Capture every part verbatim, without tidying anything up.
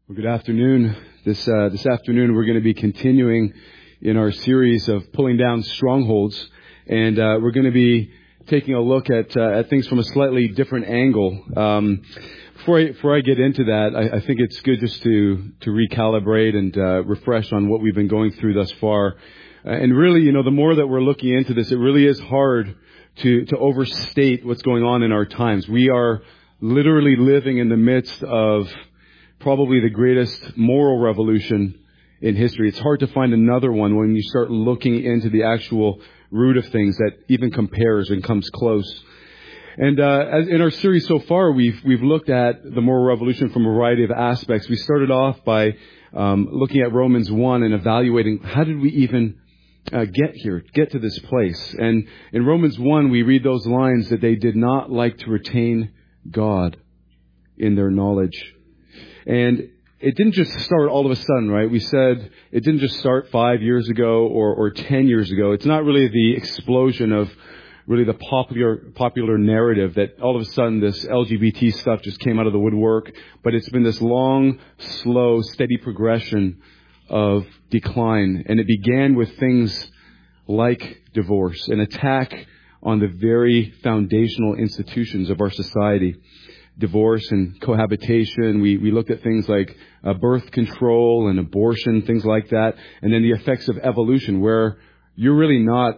Well, good afternoon. This uh, this afternoon we're going to be continuing in our series of pulling down strongholds, and uh, we're going to be taking a look at uh, at things from a slightly different angle. Um, before I, before I get into that, I, I think it's good just to to recalibrate and uh, refresh on what we've been going through thus far. Uh, and really, you know, the more that we're looking into this, it really is hard to to overstate what's going on in our times. We are literally living in the midst of probably the greatest moral revolution in history. It's hard to find another one when you start looking into the actual root of things that even compares and comes close. And uh, as in our series so far, we've we've looked at the moral revolution from a variety of aspects. We started off by um, looking at Romans one and evaluating how did we even uh, get here, get to this place. And in Romans one, we read those lines that they did not like to retain God in their knowledge. And it didn't just start all of a sudden, right? We said it didn't just start five years ago or, or ten years ago. It's not really the explosion of really the popular popular narrative that all of a sudden this L G B T stuff just came out of the woodwork. But it's been this long, slow, steady progression of decline. And it began with things like divorce, an attack on the very foundational institutions of our society. Divorce and cohabitation. We we looked at things like uh, birth control and abortion, things like that. And then the effects of evolution, where you're really not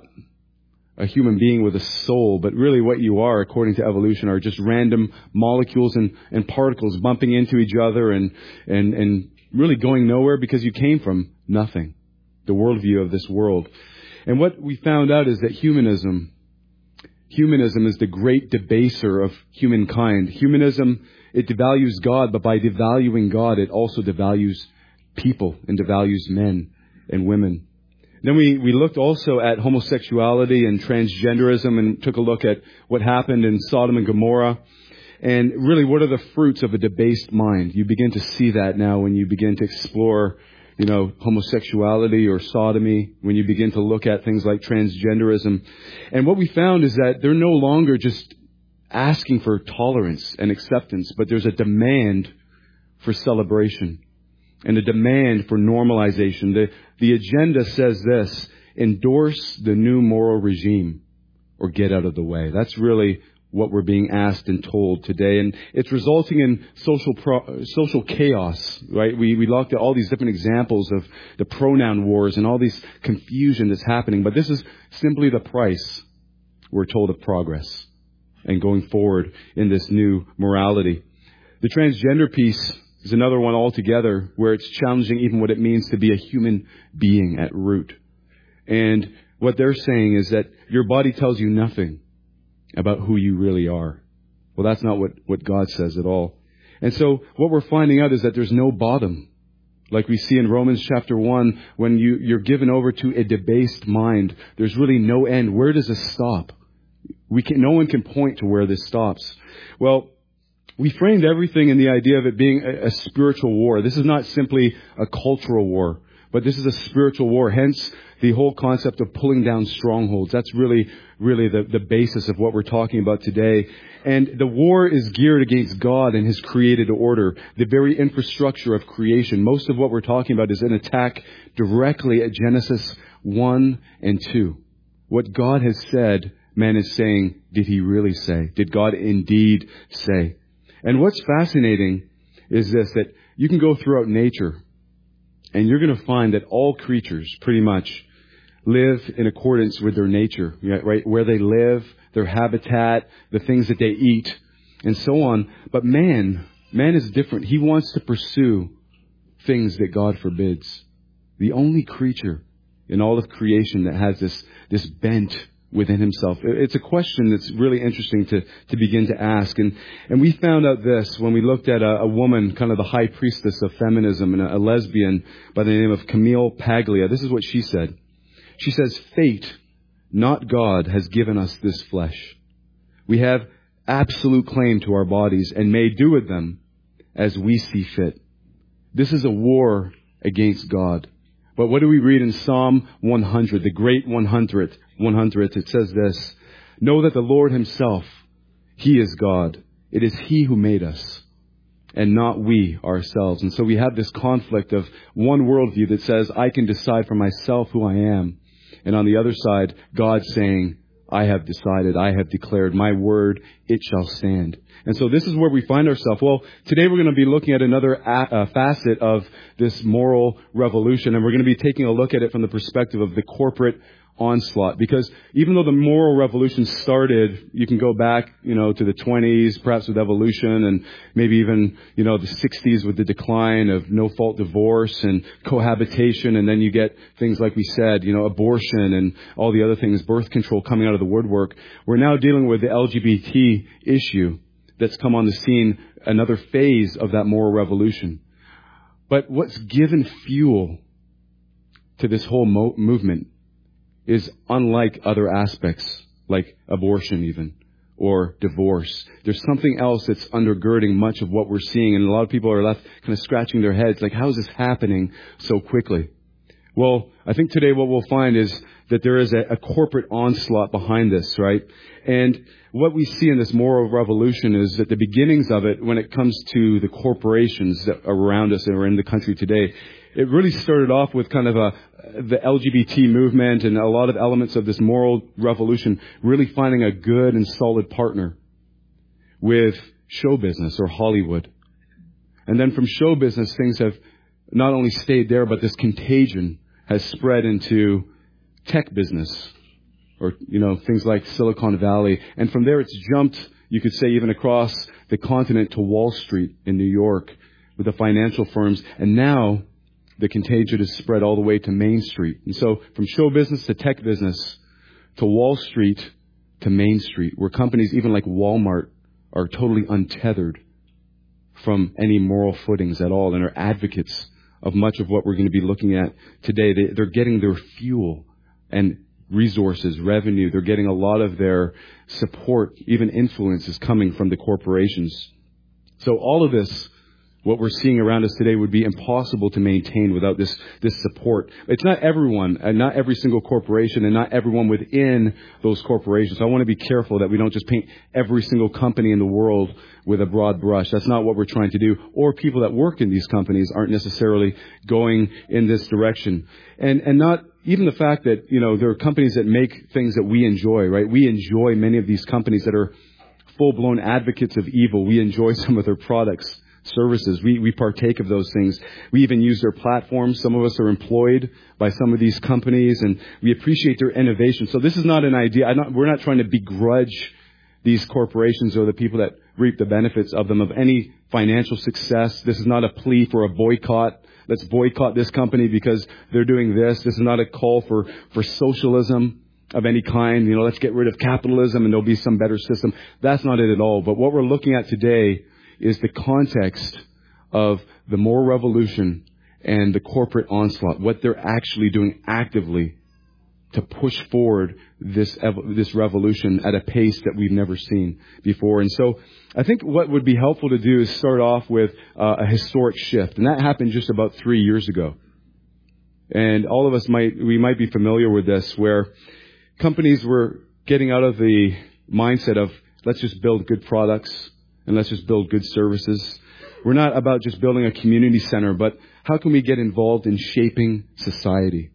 a human being with a soul, but really what you are, according to evolution, are just random molecules and, and particles bumping into each other and, and, and really going nowhere because you came from nothing, the worldview of this world. And what we found out is that humanism Humanism is the great debaser of humankind. Humanism, it devalues God, but by devaluing God, it also devalues people and devalues men and women. Then we, we looked also at homosexuality and transgenderism and took a look at what happened in Sodom and Gomorrah. And really, what are the fruits of a debased mind? You begin to see that now when you begin to explore you know, homosexuality or sodomy, when you begin to look at things like transgenderism. And what we found is that they're no longer just asking for tolerance and acceptance, but there's a demand for celebration and a demand for normalization. The, the agenda says this: endorse the new moral regime or get out of the way. That's really what we're being asked and told today. And it's resulting in social pro, social chaos, right? We, we looked at all these different examples of the pronoun wars and all these confusion that's happening. But this is simply the price, we're told, of progress and going forward in this new morality. The transgender piece is another one altogether where it's challenging even what it means to be a human being at root. And what they're saying is that your body tells you nothing about who you really are. Well, that's not what, what God says at all. And so what we're finding out is that there's no bottom. Like we see in Romans chapter one, when you, you're given over to a debased mind, there's really no end. Where does this stop? We can, no one can point to where this stops. Well, we framed everything in the idea of it being a, a spiritual war. This is not simply a cultural war, but this is a spiritual war. Hence, the whole concept of pulling down strongholds. That's really, really the, the basis of what we're talking about today. And the war is geared against God and His created order, the very infrastructure of creation. Most of what we're talking about is an attack directly at Genesis one and two. What God has said, man is saying, did He really say? Did God indeed say? And what's fascinating is this, that you can go throughout nature and you're going to find that all creatures pretty much live in accordance with their nature, right? Where they live, their habitat, the things that they eat, and so on. But man, man is different. He wants to pursue things that God forbids. The only creature in all of creation that has this, this bent within himself. It's a question that's really interesting to, to begin to ask. And, and we found out this when we looked at a, a woman, kind of the high priestess of feminism, and a, a lesbian by the name of Camille Paglia. This is what she said. She says, fate, not God, has given us this flesh. We have absolute claim to our bodies and may do with them as we see fit. This is a war against God. But what do we read in Psalm one hundred, the great one hundred? one hundred, it says this: know that the Lord Himself, He is God. It is He who made us, and not we ourselves. And so we have this conflict of one worldview that says, I can decide for myself who I am. And on the other side, God saying, I have decided, I have declared, my word, it shall stand. And so this is where we find ourselves. Well, today we're going to be looking at another a- uh, facet of this moral revolution, and we're going to be taking a look at it from the perspective of the corporate onslaught. Because even though the moral revolution started, you can go back, you know, to the twenties, perhaps with evolution, and maybe even, you know, the sixties with the decline of no-fault divorce and cohabitation, and then you get things like we said, you know, abortion and all the other things, birth control coming out of the woodwork. We're now dealing with the L G B T issue that's come on the scene, another phase of that moral revolution. But what's given fuel to this whole mo- movement is unlike other aspects, like abortion even, or divorce. There's something else that's undergirding much of what we're seeing, and a lot of people are left kind of scratching their heads, like, how is this happening so quickly? Well, I think today what we'll find is that there is a, a corporate onslaught behind this, right? And what we see in this moral revolution is that the beginnings of it, when it comes to the corporations that are around us and are in the country today, it really started off with kind of a the L G B T movement and a lot of elements of this moral revolution really finding a good and solid partner with show business or Hollywood. And then from show business, things have not only stayed there, but this contagion has spread into tech business or, you know, things like Silicon Valley. And from there, it's jumped, you could say, even across the continent to Wall Street in New York with the financial firms. And now the contagion is spread all the way to Main Street. And so from show business to tech business to Wall Street to Main Street, where companies even like Walmart are totally untethered from any moral footings at all and are advocates of much of what we're going to be looking at today. They, they're getting their fuel and resources, revenue. They're getting a lot of their support, even influence is coming from the corporations. So all of this, what we're seeing around us today, would be impossible to maintain without this this support. It's not everyone, and not every single corporation, and not everyone within those corporations. So I want to be careful that we don't just paint every single company in the world with a broad brush. That's not what we're trying to do. Or people that work in these companies aren't necessarily going in this direction. And and not even the fact that, you know, there are companies that make things that we enjoy, right? We enjoy many of these companies that are full-blown advocates of evil. We enjoy some of their products, services. We we partake of those things. We even use their platforms. Some of us are employed by some of these companies, and we appreciate their innovation. So this is not an idea. I'm not, we're not trying to begrudge these corporations or the people that reap the benefits of them of any financial success. This is not a plea for a boycott. Let's boycott this company because they're doing this. This is not a call for, for socialism of any kind. You know, let's get rid of capitalism and there'll be some better system. That's not it at all. But what we're looking at today is the context of the moral revolution and the corporate onslaught, what they're actually doing actively to push forward this this revolution at a pace that we've never seen before. And so I think what would be helpful to do is start off with uh, a historic shift. And that happened just about three years ago. And all of us might, we might be familiar with this, where companies were getting out of the mindset of let's just build good products and let's just build good services. We're not about just building a community center, but how can we get involved in shaping society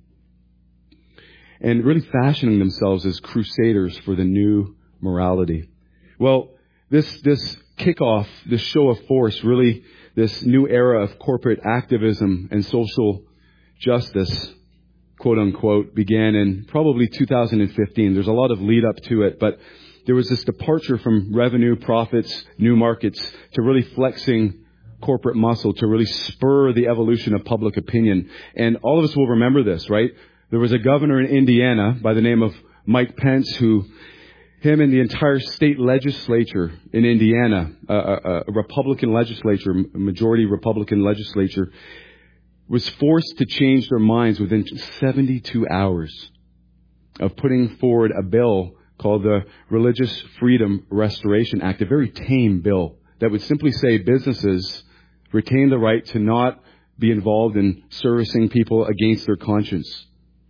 and really fashioning themselves as crusaders for the new morality? Well, this this kickoff, this show of force, really this new era of corporate activism and social justice, quote unquote, began in probably two thousand fifteen. There's a lot of lead up to it, but there was this departure from revenue, profits, new markets to really flexing corporate muscle to really spur the evolution of public opinion. And all of us will remember this, right? There was a governor in Indiana by the name of Mike Pence who, him and the entire state legislature in Indiana, a, a, a Republican legislature, a majority Republican legislature, was forced to change their minds within seventy-two hours of putting forward a bill called the Religious Freedom Restoration Act, a very tame bill that would simply say businesses retain the right to not be involved in servicing people against their conscience.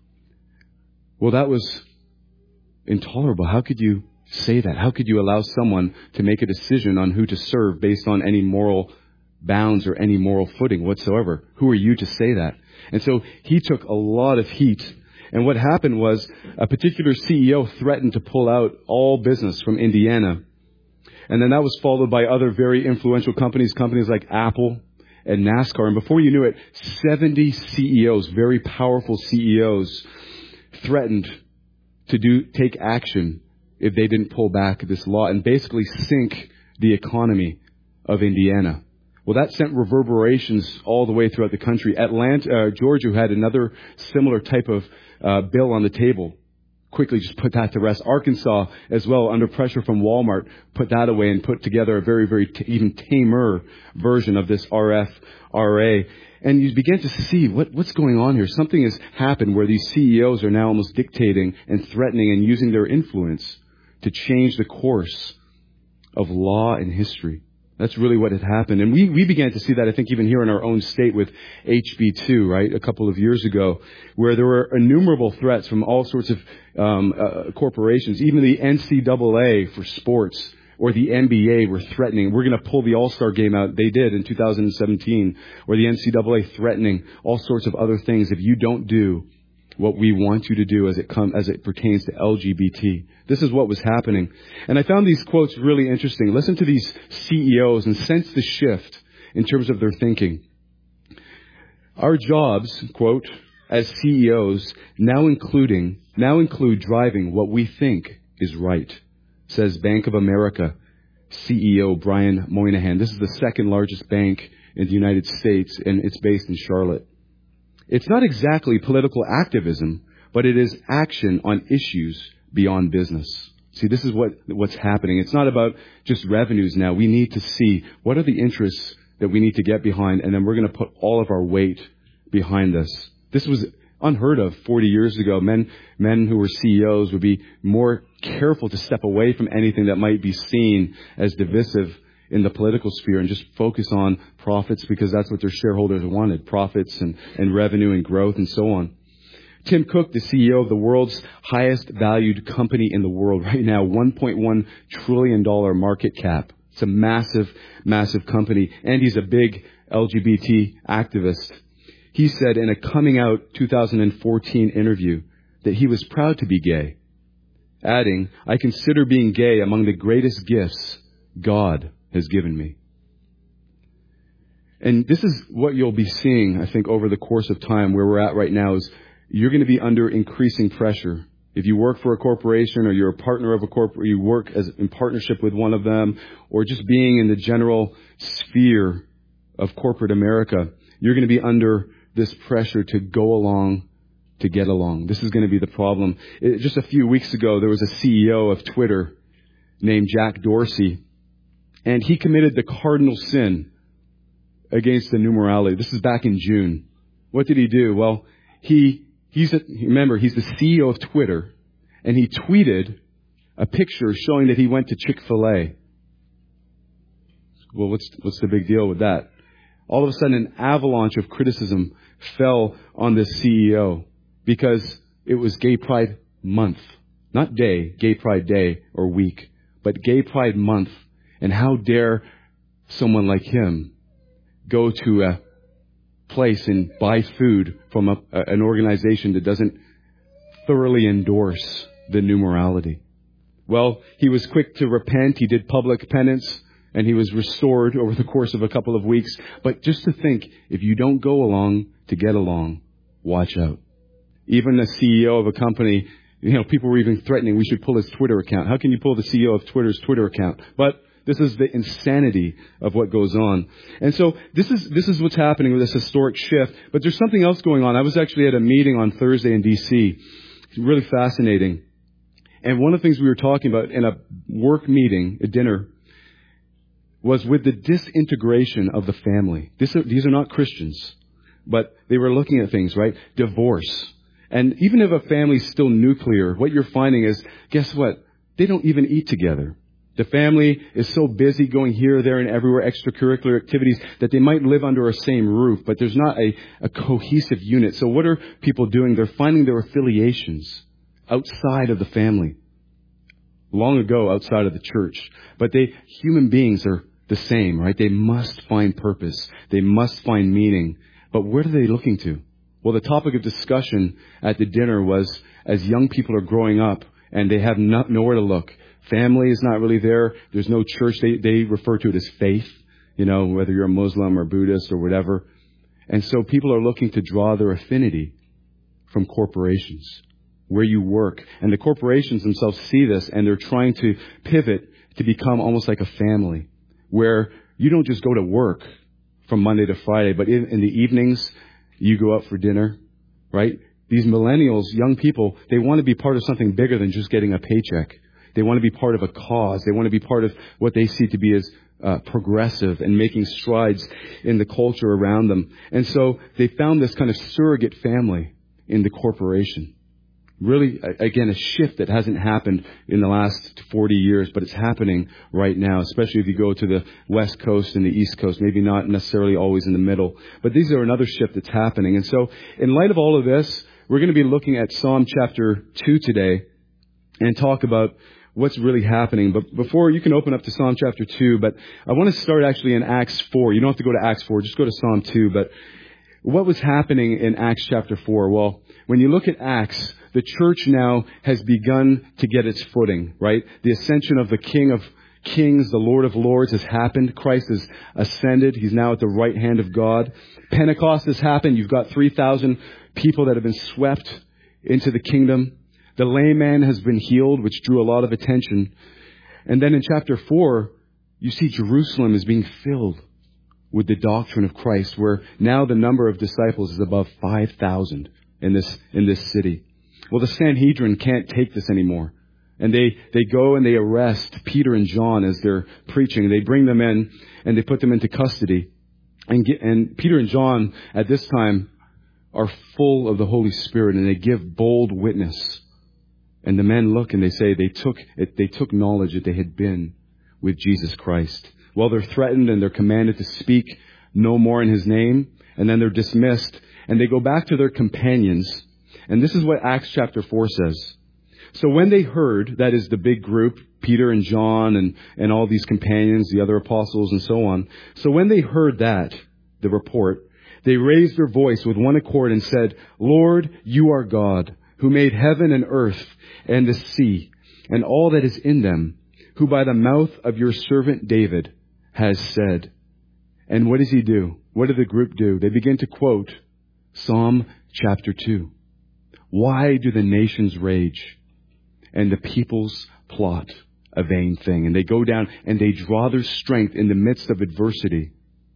Well, that was intolerable. How could you say that? How could you allow someone to make a decision on who to serve based on any moral bounds or any moral footing whatsoever. Who are you to say that? And so he took a lot of heat. And what happened was a particular C E O threatened to pull out all business from Indiana. And then that was followed by other very influential companies, companies like Apple and NASCAR. And before you knew it, seventy C E Os, very powerful C E Os, threatened to do take action if they didn't pull back this law and basically sink the economy of Indiana. Well, that sent reverberations all the way throughout the country. Atlanta, uh, Georgia had another similar type of uh, bill on the table. Quickly just put that to rest. Arkansas, as well, under pressure from Walmart, put that away and put together a very, very t- even tamer version of this R F R A. And you begin to see what, what's going on here. Something has happened where these C E Os are now almost dictating and threatening and using their influence to change the course of law and history. That's really what had happened. And we, we began to see that, I think, even here in our own state with H B two, right, a couple of years ago, where there were innumerable threats from all sorts of um, uh, corporations. Even the N C double A for sports or the N B A were threatening. We're going to pull the All-Star game out. They did in two thousand seventeen. Or the N C double A threatening all sorts of other things if you don't do what we want you to do as it come, as it pertains to L G B T. This is what was happening. And I found these quotes really interesting. Listen to these C E Os and sense the shift in terms of their thinking. Our jobs, quote, as C E Os, now including, now include driving what we think is right, says Bank of America C E O Brian Moynihan. This is the second largest bank in the United States, and it's based in Charlotte. It's not exactly political activism, but it is action on issues beyond business. See, this is what what's happening. It's not about just revenues now. We need to see what are the interests that we need to get behind, and then we're going to put all of our weight behind this. This was unheard of forty years ago. Men, men who were C E Os would be more careful to step away from anything that might be seen as divisive in the political sphere and just focus on profits because that's what their shareholders wanted, profits and, and revenue and growth and so on. Tim Cook, the C E O of the world's highest valued company in the world right now, one point one trillion dollars market cap. It's a massive, massive company. And he's a big L G B T activist. He said in a coming out two thousand fourteen interview that he was proud to be gay, adding, "I consider being gay among the greatest gifts God has given me." And this is what you'll be seeing, I think, over the course of time. Where we're at right now is you're going to be under increasing pressure. If you work for a corporation or you're a partner of a corporate, you work as in partnership with one of them, or just being in the general sphere of corporate America, you're going to be under this pressure to go along to get along. This is going to be the problem. It, just a few weeks ago, there was a C E O of Twitter named Jack Dorsey, and he committed the cardinal sin against the numerality. This is back in June. What did he do? Well, he he's a, remember, he's the C E O of Twitter, and he tweeted a picture showing that he went to Chick-fil-A. Well, what's what's the big deal with that? All of a sudden, an avalanche of criticism fell on this C E O because it was Gay Pride Month. Not day, Gay Pride Day or week, but Gay Pride Month. And how dare someone like him go to a place and buy food from a, an organization that doesn't thoroughly endorse the numerality? Well, he was quick to repent. He did public penance, and he was restored over the course of a couple of weeks. But just to think, if you don't go along to get along, watch out. Even the C E O of a company, you know, people were even threatening we should pull his Twitter account. How can you pull the C E O of Twitter's Twitter account? But this is the insanity of what goes on. And so this is this is what's happening with this historic shift. But there's something else going on. I was actually at a meeting on Thursday in D C Really fascinating. And one of the things we were talking about in a work meeting, a dinner, was with the disintegration of the family. This are, these are not Christians, but they were looking at things, right? Divorce. And even if a family's still nuclear, what you're finding is, guess what? They don't even eat together. The family is so busy going here, there, and everywhere, extracurricular activities, that they might live under a same roof, but there's not a, a cohesive unit. So what are people doing? They're finding their affiliations outside of the family. Long ago, outside of the church. But they, human beings are, the same, right? They must find purpose. They must find meaning. But where are they looking to? Well, the topic of discussion at the dinner was, as young people are growing up and they have not, nowhere to look. Family is not really there. There's no church. They, they refer to it as faith, you know, whether you're a Muslim or Buddhist or whatever. And so people are looking to draw their affinity from corporations, where you work. And the corporations themselves see this, and they're trying to pivot to become almost like a family, where you don't just go to work from Monday to Friday, but in, in the evenings, you go out for dinner, right? These millennials, young people, they want to be part of something bigger than just getting a paycheck. They want to be part of a cause. They want to be part of what they see to be as uh, progressive and making strides in the culture around them. And so they found this kind of surrogate family in the corporation. Really, again, a shift that hasn't happened in the last forty years, but it's happening right now, especially if you go to the West Coast and the East Coast, maybe not necessarily always in the middle. But these are another shift that's happening. And so in light of all of this, we're going to be looking at Psalm chapter two today and talk about what's really happening. But before, you can open up to Psalm chapter two, but I want to start actually in Acts four. You don't have to go to Acts four, just go to Psalm two. But what was happening in Acts chapter four? Well, when you look at Acts, the church now has begun to get its footing, right? The ascension of the King of Kings, the Lord of Lords has happened. Christ has ascended. He's now at the right hand of God. Pentecost has happened. You've got three thousand people that have been swept into the kingdom. The lame man has been healed, which drew a lot of attention. And then in chapter four, you see Jerusalem is being filled with the doctrine of Christ, where now the number of disciples is above five thousand in this, in this city. Well, the Sanhedrin can't take this anymore. And they, they go and they arrest Peter and John as they're preaching. They bring them in and they put them into custody. And, get, and Peter and John at this time are full of the Holy Spirit, and they give bold witness. And the men look and they say they took, they took knowledge that they had been with Jesus Christ. Well, they're threatened and they're commanded to speak no more in His name. And then they're dismissed. And they go back to their companions. And this is what Acts chapter four says. So when they heard, that is the big group, Peter and John and, and all these companions, the other apostles and so on. So when they heard that, the report, they raised their voice with one accord and said, "Lord, you are God, who made heaven and earth and the sea and all that is in them, who by the mouth of your servant David has said." And what does he do? What did the group do? They begin to quote Psalm chapter two. "Why do the nations rage and the peoples plot a vain thing?" And they go down and they draw their strength in the midst of adversity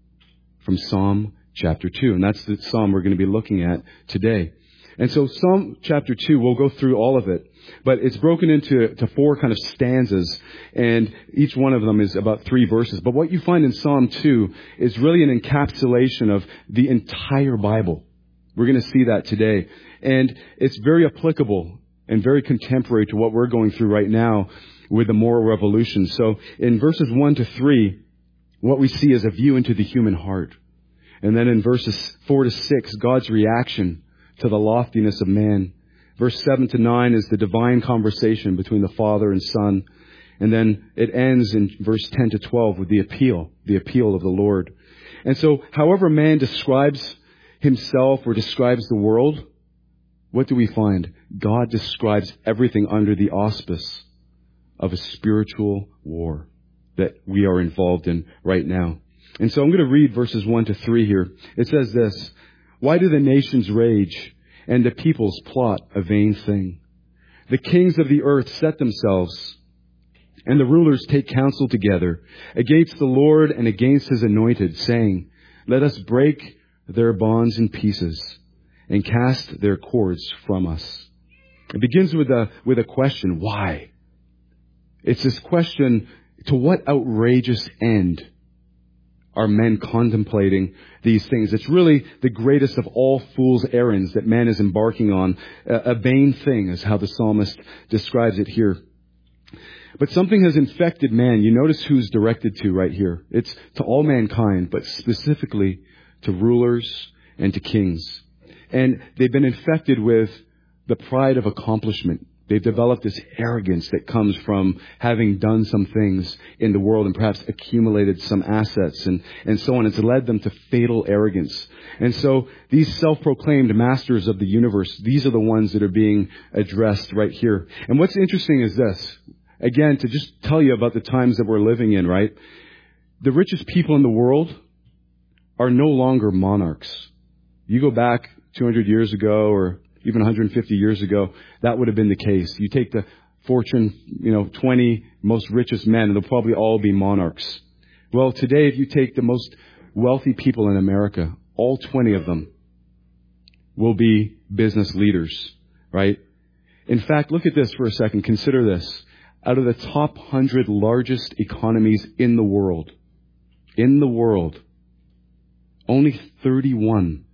from Psalm chapter two. And that's the psalm we're going to be looking at today. And so Psalm chapter two, we'll go through all of it, but it's broken into to four kind of stanzas, and each one of them is about three verses. But what you find in Psalm two is really an encapsulation of the entire Bible. We're going to see that today. And it's very applicable and very contemporary to what we're going through right now with the moral revolution. So in verses one to three, what we see is a view into the human heart. And then in verses four to six, God's reaction to the loftiness of man. Verse seven to nine is the divine conversation between the Father and Son. And then it ends in verse ten to twelve with the appeal, the appeal of the Lord. And so however man describes himself or describes the world, what do we find? God describes everything under the auspice of a spiritual war that we are involved in right now. And so I'm going to read verses one to three here. It says this: "Why do the nations rage and the peoples plot a vain thing? The kings of the earth set themselves, and the rulers take counsel together against the Lord and against His anointed, saying, let us break their bonds in pieces and cast their cords from us." It begins with a, with a question. Why? It's this question, to what outrageous end are men contemplating these things? It's really the greatest of all fool's errands that man is embarking on. A, a vain thing is how the psalmist describes it here. But something has infected man. You notice who's directed to right here. It's to all mankind, but specifically to rulers and to kings. And they've been infected with the pride of accomplishment. They've developed this arrogance that comes from having done some things in the world and perhaps accumulated some assets and, and so on. It's led them to fatal arrogance. And so these self-proclaimed masters of the universe, these are the ones that are being addressed right here. And what's interesting is this, again, to just tell you about the times that we're living in, right? The richest people in the world are no longer monarchs. You go back two hundred years ago or even one hundred fifty years ago, that would have been the case. You take the Fortune, you know, twenty most richest men, and they'll probably all be monarchs. Well, today, if you take the most wealthy people in America, all twenty of them will be business leaders, right? In fact, look at this for a second. Consider this. Out of the top one hundred largest economies in the world, in the world, only thirty-one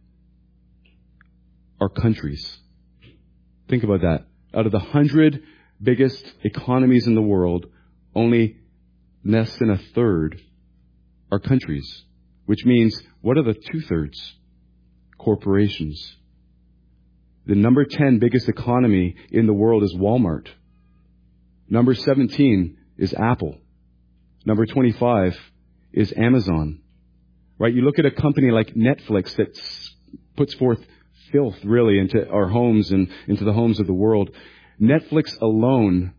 are countries. Think about that. Out of the hundred biggest economies in the world, only less than a third are countries. Which means, what are the two-thirds? Corporations. The number ten biggest economy in the world is Walmart. Number seventeen is Apple. Number twenty-five is Amazon. Right? You look at a company like Netflix that puts forth filth really into our homes and into the homes of the world. Netflix alone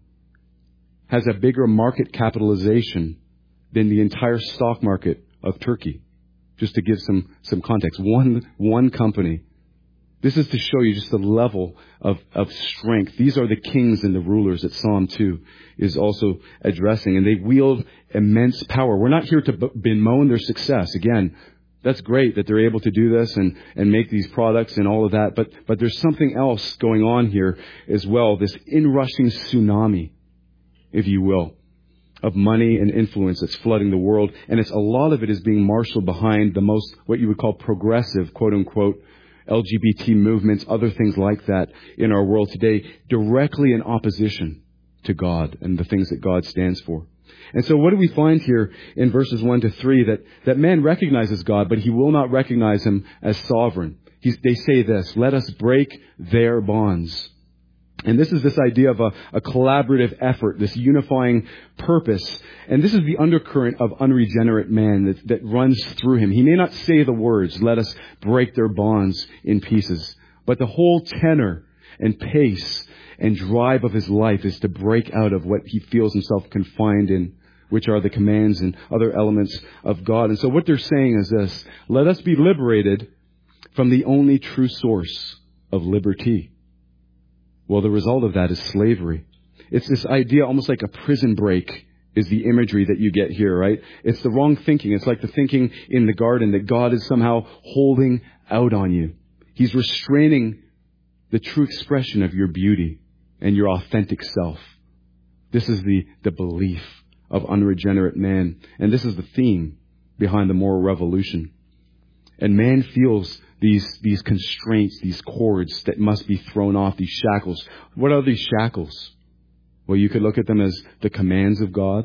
has a bigger market capitalization than the entire stock market of Turkey. Just to give some, some context. One, one company. This is to show you just the level of, of strength. These are the kings and the rulers that Psalm two is also addressing. And they wield immense power. We're not here to bemoan their success. Again, that's great that they're able to do this and, and make these products and all of that. But, but there's something else going on here as well. This inrushing tsunami, if you will, of money and influence that's flooding the world. And it's a lot of it is being marshaled behind the most, what you would call progressive, quote unquote, L G B T movements, other things like that in our world today, directly in opposition to God and the things that God stands for. And so what do we find here in verses one to three? That, that man recognizes God, but he will not recognize him as sovereign. He's, they say this, let us break their bonds. And this is this idea of a, a collaborative effort, this unifying purpose. And this is the undercurrent of unregenerate man that, that runs through him. He may not say the words, let us break their bonds in pieces. But the whole tenor and pace and drive of his life is to break out of what he feels himself confined in, which are the commands and other elements of God. And so what they're saying is this, let us be liberated from the only true source of liberty. Well, the result of that is slavery. It's this idea almost like a prison break is the imagery that you get here, right? It's the wrong thinking. It's like the thinking in the garden that God is somehow holding out on you. He's restraining the true expression of your beauty and your authentic self. This is the, the belief of unregenerate man. And this is the theme behind the moral revolution. And man feels these, these constraints, these cords that must be thrown off, these shackles. What are these shackles? Well, you could look at them as the commands of God,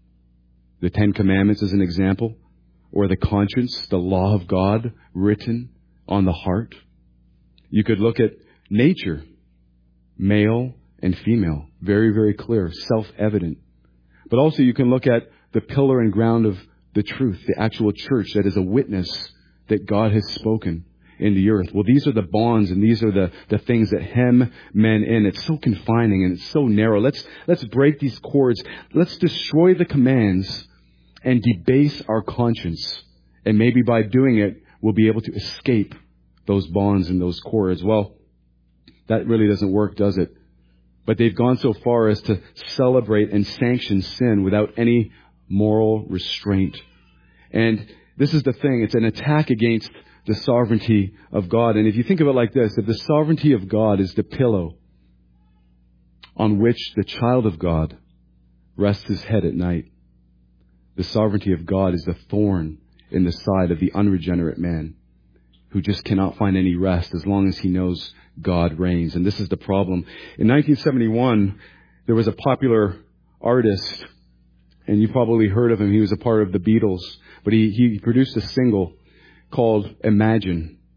the Ten Commandments as an example, or the conscience, the law of God written on the heart. You could look at nature, male and female, very, very clear, self-evident. But also you can look at the pillar and ground of the truth, the actual church that is a witness that God has spoken in the earth. Well, these are the bonds and these are the, the things that hem men in. It's so confining and it's so narrow. Let's, let's break these cords. Let's destroy the commands and debase our conscience. And maybe by doing it, we'll be able to escape those bonds and those cords. Well, that really doesn't work, does it? But they've gone so far as to celebrate and sanction sin without any moral restraint. And this is the thing. It's an attack against the sovereignty of God. And if you think of it like this, if the sovereignty of God is the pillow on which the child of God rests his head at night, the sovereignty of God is the thorn in the side of the unregenerate man who just cannot find any rest as long as he knows God reigns. And this is the problem. In nineteen seventy-one, there was a popular artist, and you probably heard of him. He was a part of the Beatles, but he, he produced a single called Imagine.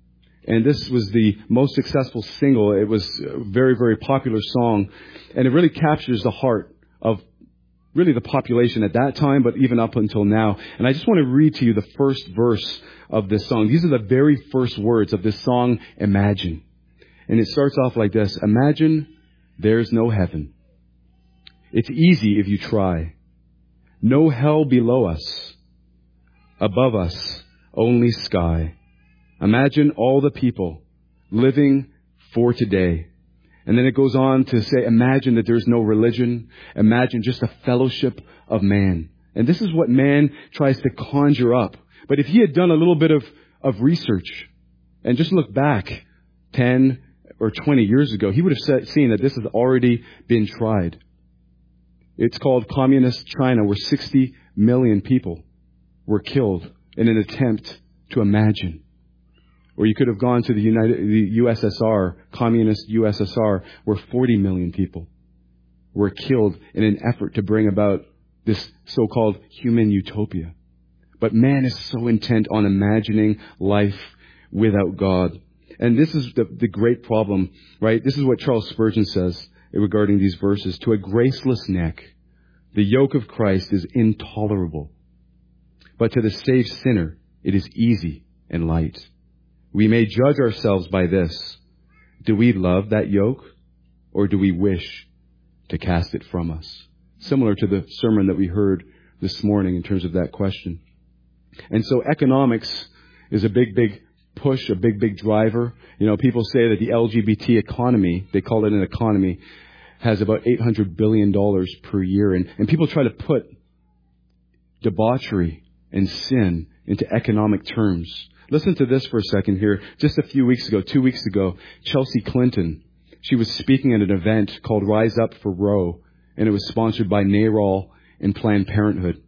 And this was the most successful single. It was a very, very popular song. And it really captures the heart of really the population at that time, but even up until now. And I just want to read to you the first verse of this song. These are the very first words of this song, Imagine. And it starts off like this. Imagine there's no heaven. It's easy if you try. No hell below us. Above us, only sky. Imagine all the people living for today. And then it goes on to say, imagine that there's no religion. Imagine just a fellowship of man. And this is what man tries to conjure up. But if he had done a little bit of, of research and just looked back ten or twenty years ago, he would have seen that this has already been tried. It's called Communist China, where sixty million people were killed in an attempt to imagine. Or you could have gone to the United, the U S S R, communist U S S R, where forty million people were killed in an effort to bring about this so-called human utopia. But man is so intent on imagining life without God. And this is the, the great problem, right? This is what Charles Spurgeon says regarding these verses. To a graceless neck, the yoke of Christ is intolerable. But to the saved sinner, it is easy and light. We may judge ourselves by this. Do we love that yoke, or do we wish to cast it from us? Similar to the sermon that we heard this morning in terms of that question. And so economics is a big, big push, a big, big driver. You know, people say that the L G B T economy, they call it an economy, has about eight hundred billion dollars per year. And, and people try to put debauchery and sin into economic terms. Listen to this for a second here. Just a few weeks ago, two weeks ago, Chelsea Clinton, she was speaking at an event called Rise Up for Roe, and it was sponsored by NARAL and Planned Parenthood.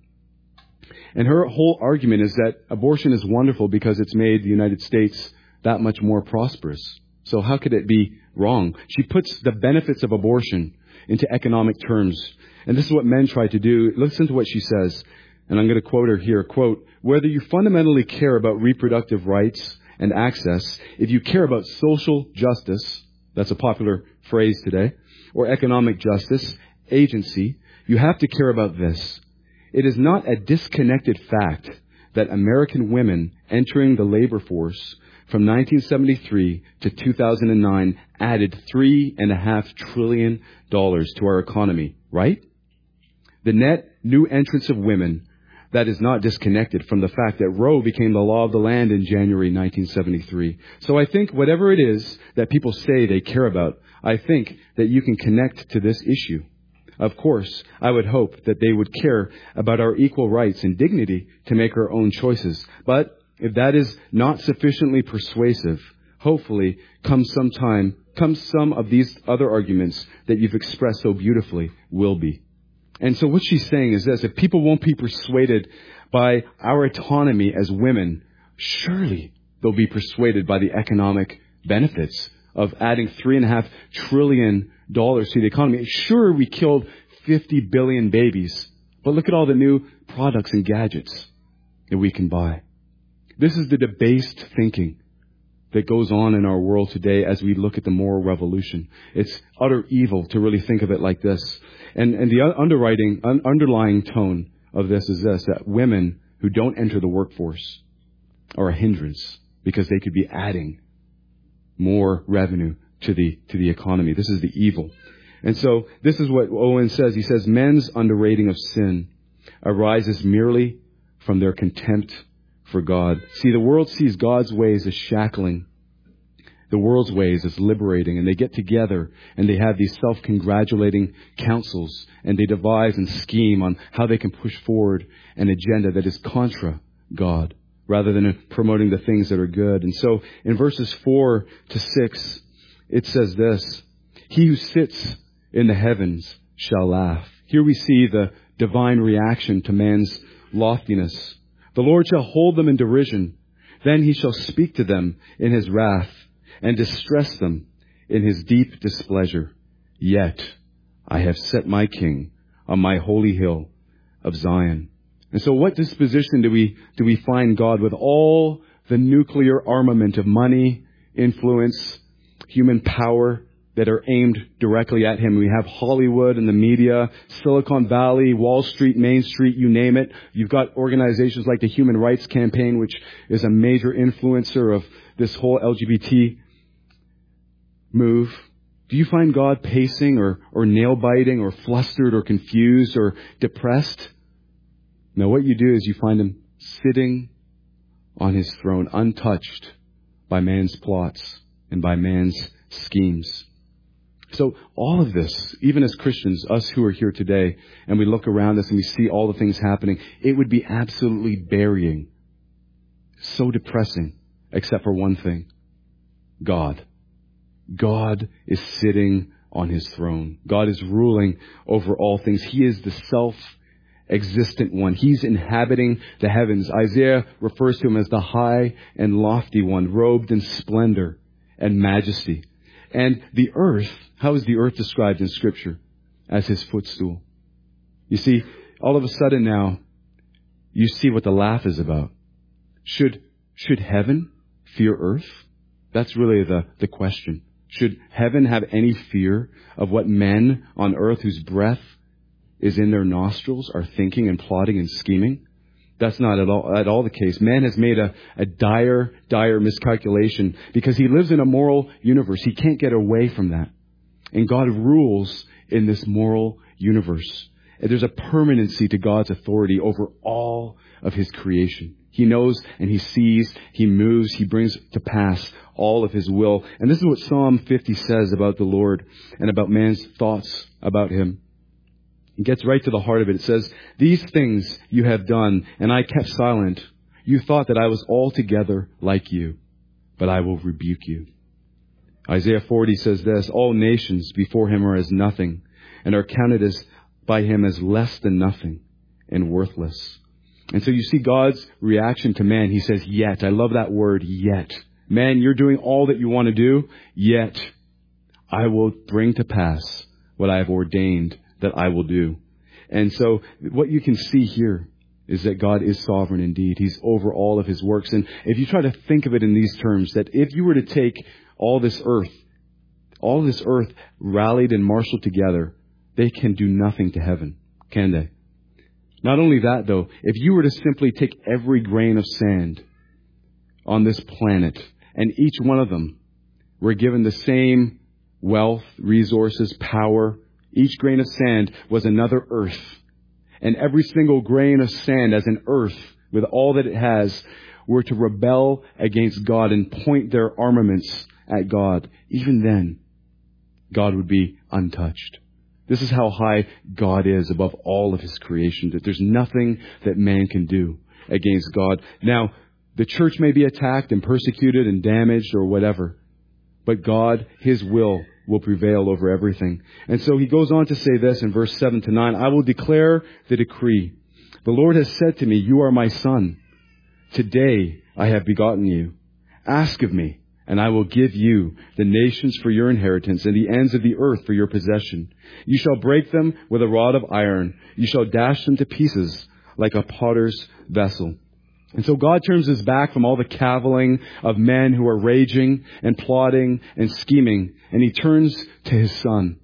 And her whole argument is that abortion is wonderful because it's made the United States that much more prosperous. So how could it be wrong? She puts the benefits of abortion into economic terms. And this is what men try to do. Listen to what she says. And I'm going to quote her here. Quote, whether you fundamentally care about reproductive rights and access, if you care about social justice, that's a popular phrase today, or economic justice, agency, you have to care about this. It is not a disconnected fact that American women entering the labor force from nineteen seventy-three to two thousand nine added three and a half trillion dollars to our economy, right? The net new entrance of women, that is not disconnected from the fact that Roe became the law of the land in January nineteen seventy-three. So I think whatever it is that people say they care about, I think that you can connect to this issue. Of course, I would hope that they would care about our equal rights and dignity to make our own choices. But if that is not sufficiently persuasive, hopefully come some time, come some of these other arguments that you've expressed so beautifully will be. And so what she's saying is this: if people won't be persuaded by our autonomy as women, surely they'll be persuaded by the economic benefits of adding three and a half trillion dollars to the economy. Sure, we killed fifty billion babies, but look at all the new products and gadgets that we can buy. This is the debased thinking that goes on in our world today as we look at the moral revolution. It's utter evil to really think of it like this. And, and the underwriting, un, underlying tone of this is this, that women who don't enter the workforce are a hindrance because they could be adding more revenue to the, to the economy. This is the evil. And so this is what Owen says. He says, men's underrating of sin arises merely from their contempt for God. See, the world sees God's ways as shackling, the world's ways as liberating, and they get together and they have these self-congratulating councils and they devise and scheme on how they can push forward an agenda that is contra God rather than promoting the things that are good. And so in verses four to six, it says this: he who sits in the heavens shall laugh. Here we see the divine reaction to man's loftiness. The Lord shall hold them in derision. Then he shall speak to them in his wrath and distress them in his deep displeasure. Yet I have set my king on my holy hill of Zion. And so what disposition do we, do we find God with all the nuclear armament of money influence, human power that are aimed directly at him. We have Hollywood and the media, Silicon Valley, Wall Street, Main Street, you name it. You've got organizations like the Human Rights Campaign, which is a major influencer of this whole L G B T move. Do you find God pacing or, or nail-biting or flustered or confused or depressed? No, what you do is you find him sitting on his throne, untouched by man's plots and by man's schemes. So all of this, even as Christians, us who are here today, and we look around us and we see all the things happening, it would be absolutely burying, so depressing, except for one thing: God. God is sitting on his throne. God is ruling over all things. He is the self-existent one. He's inhabiting the heavens. Isaiah refers to him as the high and lofty one, robed in splendor and majesty. And the earth, how is the earth described in Scripture? As his footstool. You see, all of a sudden now, you see what the laugh is about. Should, should heaven fear earth? That's really the, the question. Should heaven have any fear of what men on earth whose breath is in their nostrils are thinking and plotting and scheming? That's not at all, at all the case. Man has made a, a dire, dire miscalculation because he lives in a moral universe. He can't get away from that. And God rules in this moral universe. And there's a permanency to God's authority over all of his creation. He knows and he sees, he moves, he brings to pass all of his will. And this is what Psalm fifty says about the Lord and about man's thoughts about him. It gets right to the heart of it. It says, "These things you have done, and I kept silent. You thought that I was altogether like you, but I will rebuke you." Isaiah forty says this, "All nations before him are as nothing, and are counted as by him as less than nothing and worthless." And so you see God's reaction to man. He says, yet. I love that word, yet. Man, you're doing all that you want to do, yet I will bring to pass what I have ordained that I will do. And so what you can see here is that God is sovereign indeed. He's over all of his works. And if you try to think of it in these terms, that if you were to take all this earth, all this earth rallied and marshaled together, they can do nothing to heaven, can they? Not only that, though, if you were to simply take every grain of sand on this planet, and each one of them were given the same wealth, resources, power, each grain of sand was another earth. And every single grain of sand as an earth, with all that it has, were to rebel against God and point their armaments at God. Even then, God would be untouched. This is how high God is above all of his creation, that there's nothing that man can do against God. Now, the church may be attacked and persecuted and damaged or whatever, but God, his will, will prevail over everything. And so he goes on to say this in verse seven to nine, "I will declare the decree. The Lord has said to me, you are my son. Today I have begotten you. Ask of me, and I will give you the nations for your inheritance and the ends of the earth for your possession. You shall break them with a rod of iron. You shall dash them to pieces like a potter's vessel." And so God turns his back from all the cavilling of men who are raging and plotting and scheming, and he turns to his son.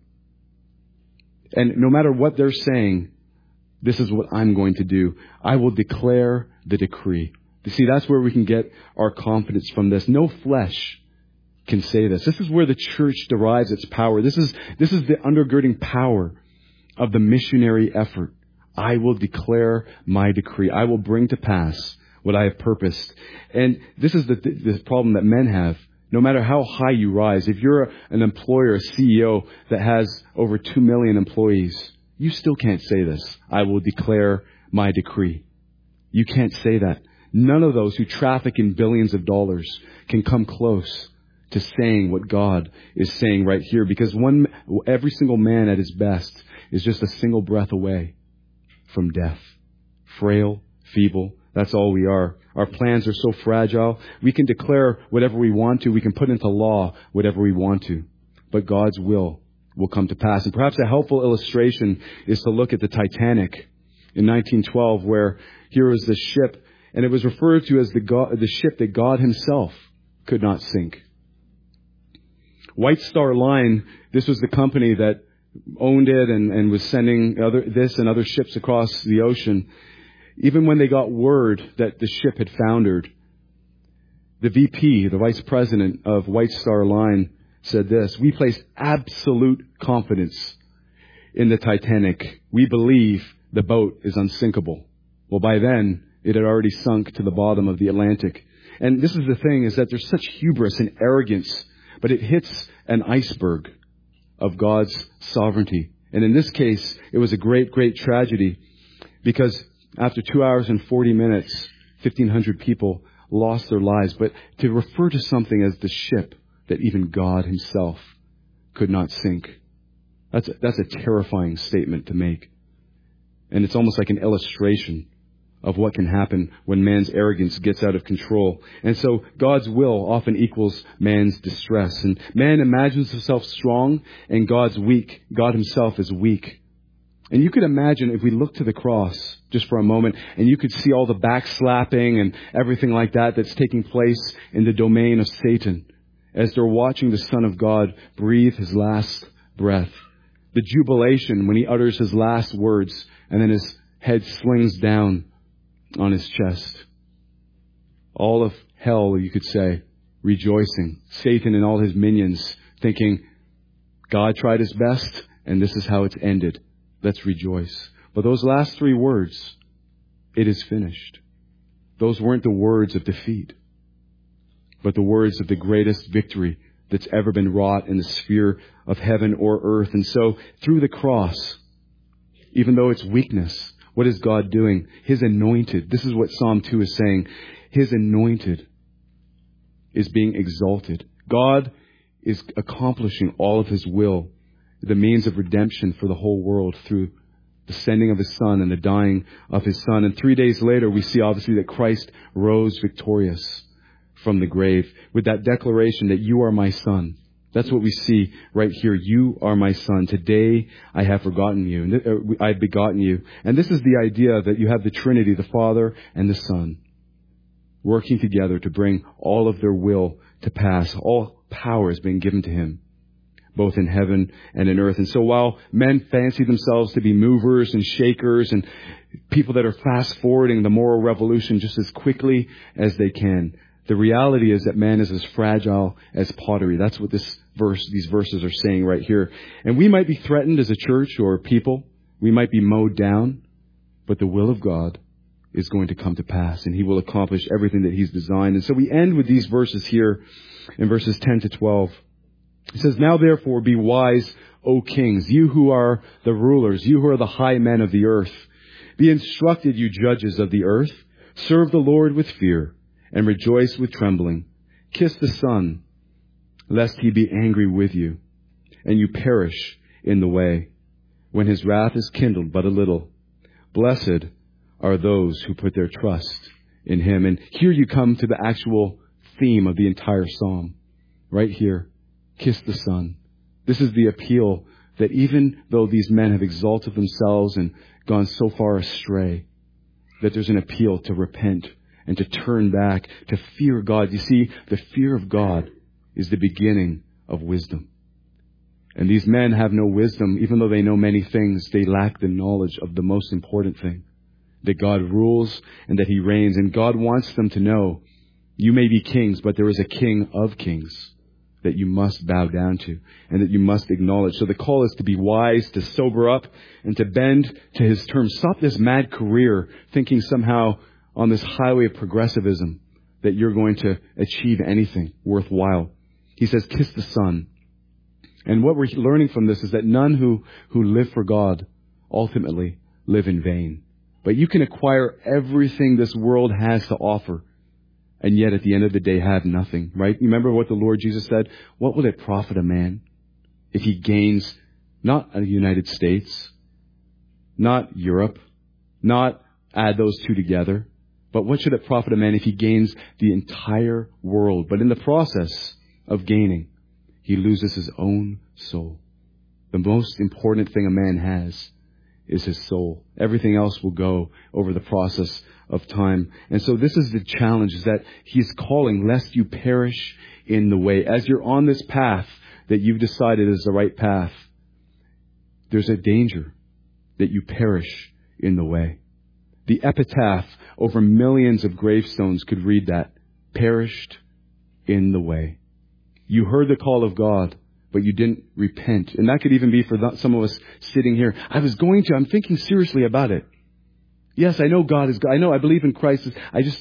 And no matter what they're saying, this is what I'm going to do. I will declare the decree. You see, that's where we can get our confidence from this. No flesh can say this. This is where the church derives its power. This is, this is the undergirding power of the missionary effort. I will declare my decree. I will bring to pass what I have purposed. And this is the, the problem that men have. No matter how high you rise, if you're an employer, a C E O that has over two million employees, you still can't say this. I will declare my decree. You can't say that. None of those who traffic in billions of dollars can come close to saying what God is saying right here, because one, every single man at his best is just a single breath away from death. Frail, feeble, that's all we are. Our plans are so fragile. We can declare whatever we want to. We can put into law whatever we want to. But God's will will come to pass. And perhaps a helpful illustration is to look at the Titanic in nineteen twelve, where here was the ship, and it was referred to as the God, the ship that God himself could not sink. White Star Line, this was the company that owned it and, and was sending other, this and other ships across the ocean. Even when they got word that the ship had foundered, the V P, the vice president of White Star Line, said this: "We place absolute confidence in the Titanic. We believe the boat is unsinkable." Well, by then, it had already sunk to the bottom of the Atlantic. And this is the thing, is that there's such hubris and arrogance, but it hits an iceberg of God's sovereignty. And in this case, it was a great, great tragedy, because after two hours and forty minutes, fifteen hundred people lost their lives. But to refer to something as the ship that even God himself could not sink, that's a, that's a terrifying statement to make. And it's almost like an illustration of what can happen when man's arrogance gets out of control. And so God's will often equals man's distress. And man imagines himself strong, and God's weak. God himself is weak. And you could imagine, if we look to the cross just for a moment, and you could see all the backslapping and everything like that that's taking place in the domain of Satan as they're watching the Son of God breathe his last breath. The jubilation when he utters his last words, and then his head slings down on his chest. All of hell, you could say, rejoicing. Satan and all his minions thinking, God tried his best, and this is how it's ended. Let's rejoice. But those last three words, it is finished, those weren't the words of defeat, but the words of the greatest victory that's ever been wrought in the sphere of heaven or earth. And so through the cross, even though it's weakness, what is God doing? His anointed, this is what Psalm two is saying, His anointed is being exalted. God is accomplishing all of His will, the means of redemption for the whole world through the sending of His Son and the dying of His Son. And three days later, we see obviously that Christ rose victorious from the grave with that declaration that you are my Son. That's what we see right here. You are my Son. Today I have forgotten you. And I have begotten you. And this is the idea that you have the Trinity, the Father and the Son, working together to bring all of their will to pass. All power is being given to Him, both in heaven and in earth. And so while men fancy themselves to be movers and shakers and people that are fast forwarding the moral revolution just as quickly as they can, the reality is that man is as fragile as pottery. That's what this verse, these verses are saying right here. And we might be threatened as a church or people. We might be mowed down, but the will of God is going to come to pass, and He will accomplish everything that He's designed. And so we end with these verses here in verses ten to twelve. It says, "Now therefore be wise, O kings, you who are the rulers, you who are the high men of the earth. Be instructed, you judges of the earth. Serve the Lord with fear, and rejoice with trembling. Kiss the Son, lest He be angry with you, and you perish in the way, when His wrath is kindled but a little. Blessed are those who put their trust in Him." And here you come to the actual theme of the entire psalm. Right here. Kiss the Son. This is the appeal that even though these men have exalted themselves and gone so far astray, that there's an appeal to repent and to turn back, to fear God. You see, the fear of God is the beginning of wisdom. And these men have no wisdom. Even though they know many things, they lack the knowledge of the most important thing, that God rules and that He reigns. And God wants them to know, you may be kings, but there is a King of kings that you must bow down to and that you must acknowledge. So the call is to be wise, to sober up, and to bend to His terms. Stop this mad career thinking somehow on this highway of progressivism that you're going to achieve anything worthwhile. He says, kiss the Son. And what we're learning from this is that none who, who live for God ultimately live in vain. But you can acquire everything this world has to offer, and yet at the end of the day have nothing, right? You remember what the Lord Jesus said? What will it profit a man if he gains not the United States, not Europe, not add those two together, but what should it profit a man if he gains the entire world? But in the process of gaining, he loses his own soul. The most important thing a man has is his soul. Everything else will go over the process of time. And so this is the challenge, is that He's calling lest you perish in the way. As you're on this path that you've decided is the right path, there's a danger that you perish in the way. The epitaph over millions of gravestones could read that. Perished in the way. You heard the call of God, but you didn't repent. And that could even be for some of us sitting here. I was going to, I'm thinking seriously about it. Yes, I know God is God. I know I believe in Christ. I just,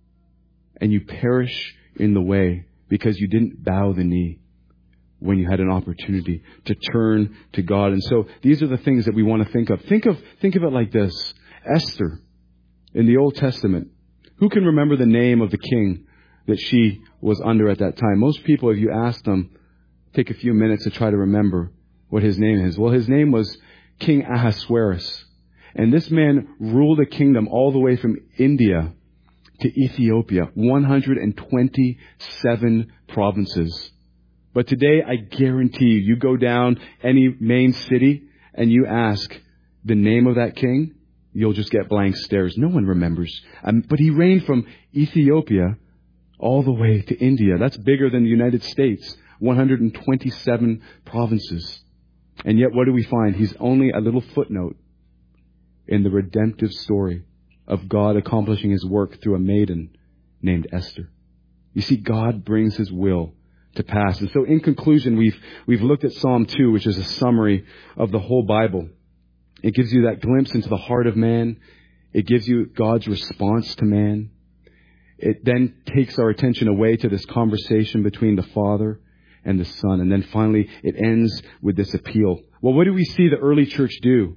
and you perish in the way because you didn't bow the knee when you had an opportunity to turn to God. And so these are the things that we want to think of. Think of, think of it like this. Esther in the Old Testament. Who can remember the name of the king that she was under at that time? Most people, if you ask them, take a few minutes to try to remember what his name is. Well, his name was King Ahasuerus. And this man ruled a kingdom all the way from India to Ethiopia. one hundred twenty-seven provinces. But today, I guarantee you, you go down any main city and you ask the name of that king, you'll just get blank stares. No one remembers. Um, but he reigned from Ethiopia all the way to India. That's bigger than the United States. one hundred twenty-seven provinces. And yet, what do we find? He's only a little footnote in the redemptive story of God accomplishing his work through a maiden named Esther. You see, God brings his will to pass. And so in conclusion, we've we've looked at Psalm two, which is a summary of the whole Bible. It gives you that glimpse into the heart of man. It gives you God's response to man. It then takes our attention away to this conversation between the Father and the Son. And then finally, it ends with this appeal. Well, what do we see the early church do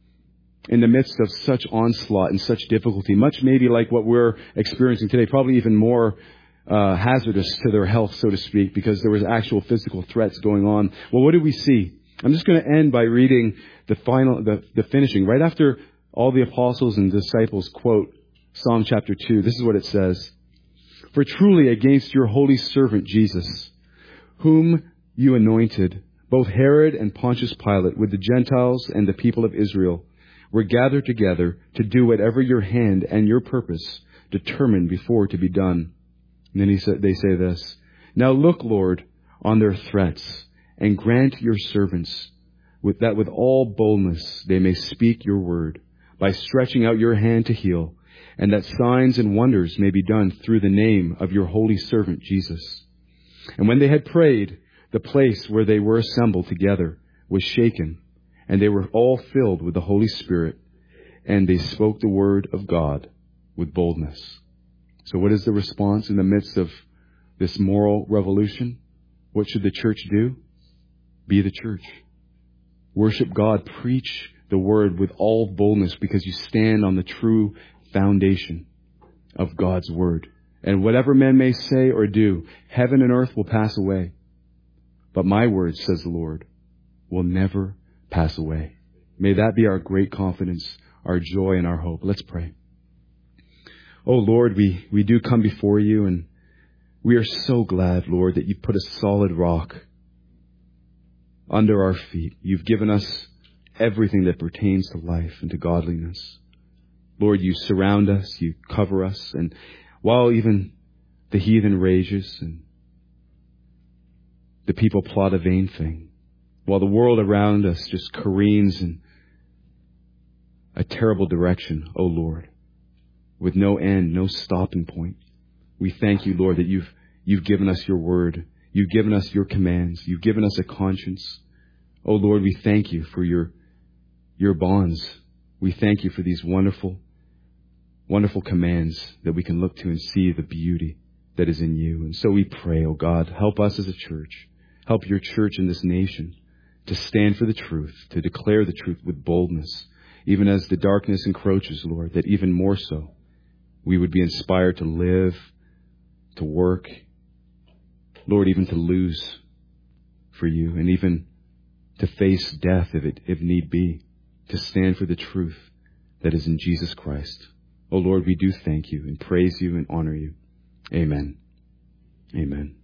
in the midst of such onslaught and such difficulty? Much maybe like what we're experiencing today, probably even more uh, hazardous to their health, so to speak, because there was actual physical threats going on. Well, what do we see? I'm just going to end by reading the final, the, the finishing. Right after all the apostles and disciples quote Psalm chapter two, this is what it says. For truly against your holy servant Jesus, whom you anointed, both Herod and Pontius Pilate with the Gentiles and the people of Israel were gathered together to do whatever your hand and your purpose determined before to be done. And then he said, they say this, now look, Lord, on their threats and grant your servants with that with all boldness they may speak your word by stretching out your hand to heal, and that signs and wonders may be done through the name of your holy servant Jesus. And when they had prayed, the place where they were assembled together was shaken, and they were all filled with the Holy Spirit, and they spoke the word of God with boldness. So what is the response in the midst of this moral revolution? What should the church do? Be the church. Worship God. Preach the word with all boldness because you stand on the true foundation of God's word. And whatever men may say or do, heaven and earth will pass away. But my word, says the Lord, will never pass away. May that be our great confidence, our joy, and our hope. Let's pray. Oh, Lord, we, we do come before you, and we are so glad, Lord, that you put a solid rock under our feet. You've given us everything that pertains to life and to godliness. Lord, you surround us, you cover us, and while even the heathen rages and the people plot a vain thing, while the world around us just careens in a terrible direction, oh Lord, with no end, no stopping point, we thank you, Lord, that you've you've given us your word. You've given us your commands. You've given us a conscience. Oh Lord, we thank you for your your bonds. We thank you for these wonderful, wonderful commands that we can look to and see the beauty that is in you. And so we pray, oh God, help us as a church. Help your church in this nation to stand for the truth, to declare the truth with boldness, even as the darkness encroaches, Lord, that even more so we would be inspired to live, to work, Lord, even to lose for you, and even to face death if it if need be, to stand for the truth that is in Jesus Christ. Oh Lord, we do thank you and praise you and honor you. Amen. Amen.